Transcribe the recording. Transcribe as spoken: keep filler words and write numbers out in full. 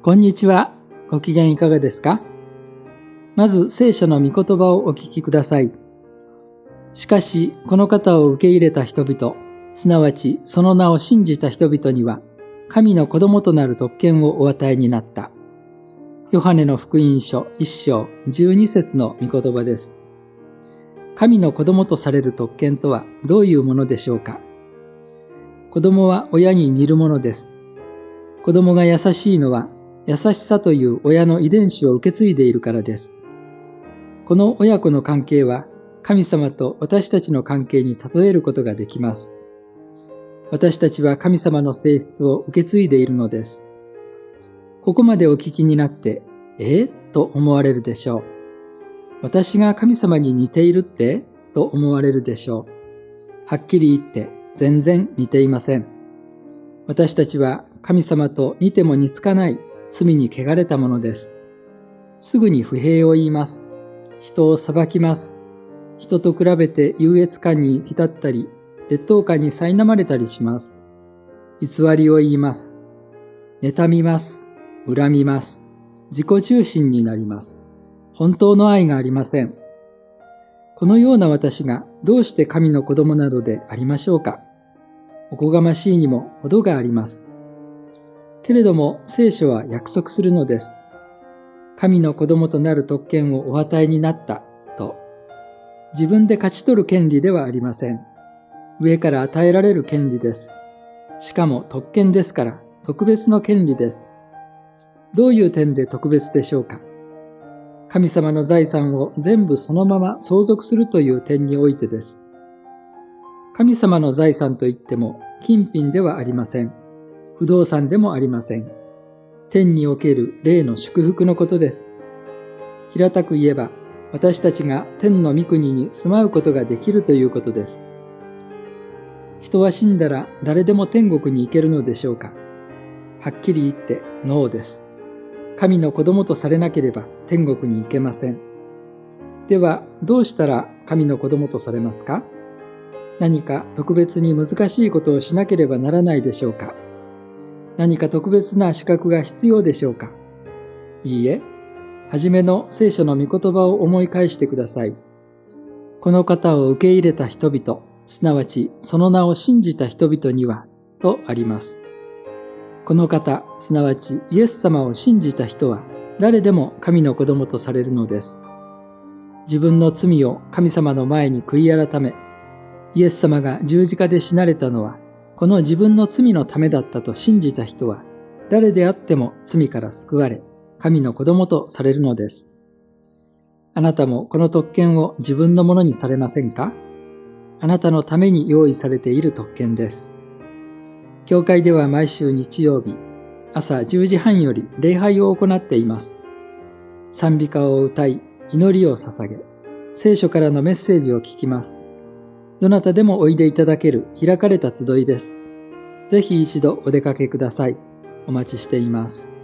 こんにちは。ご機嫌いかがですか？まず聖書の御言葉をお聞きください。しかし、この方を受け入れた人々、すなわちその名を信じた人々には、神の子供となる特権をお与えになった。ヨハネの福音書いっ章じゅうに節の御言葉です。神の子供とされる特権とはどういうものでしょうか？子供は親に似るものです。子供が優しいのは、優しさという親の遺伝子を受け継いでいるからです。この親子の関係は、神様と私たちの関係に例えることができます。私たちは神様の性質を受け継いでいるのです。ここまでお聞きになって、えー、と思われるでしょう。私が神様に似ているってと思われるでしょう。はっきり言って全然似ていません。私たちは神様と似ても似つかない罪に汚れたものです。すぐに不平を言います。人を裁きます。人と比べて優越感に浸ったり、劣等感に苛まれたりします。偽りを言います。妬みます。恨みます。自己中心になります。本当の愛がありません。このような私がどうして神の子供などでありましょうか？おこがましいにも程があります。けれども聖書は約束するのです。神の子供となる特権をお与えになったと。自分で勝ち取る権利ではありません。上から与えられる権利です。しかも特権ですから特別の権利です。どういう点で特別でしょうか？神様の財産を全部そのまま相続するという点においてです。神様の財産といっても金品ではありません。不動産でもありません。天における霊の祝福のことです。平たく言えば、私たちが天の御国に住まうことができるということです。人は死んだら誰でも天国に行けるのでしょうか？はっきり言ってノーです。神の子供とされなければ天国に行けません。では、どうしたら神の子供とされますか？何か特別に難しいことをしなければならないでしょうか？何か特別な資格が必要でしょうか？いいえ、はじめの聖書の御言葉を思い返してください。この方を受け入れた人々、すなわちその名を信じた人々には、とあります。この方、すなわちイエス様を信じた人は、誰でも神の子供とされるのです。自分の罪を神様の前に悔い改め、イエス様が十字架で死なれたのは、この自分の罪のためだったと信じた人は、誰であっても罪から救われ、神の子供とされるのです。あなたもこの特権を自分のものにされませんか？あなたのために用意されている特権です。教会では毎週日曜日、朝じゅうじはんより礼拝を行っています。賛美歌を歌い、祈りを捧げ、聖書からのメッセージを聞きます。どなたでもおいでいただける開かれた集いです。ぜひ一度お出かけください。お待ちしています。